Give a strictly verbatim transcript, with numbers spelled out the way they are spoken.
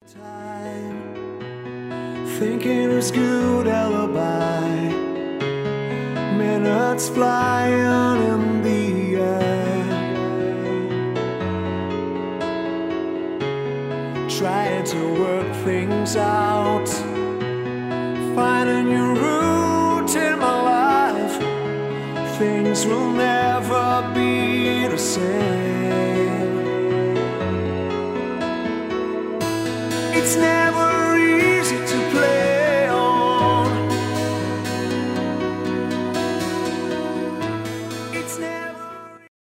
Time, thinking it's good alibi. Minutes flying in the air, trying to work things out, find a new route in my life. Things will never be the same. It's never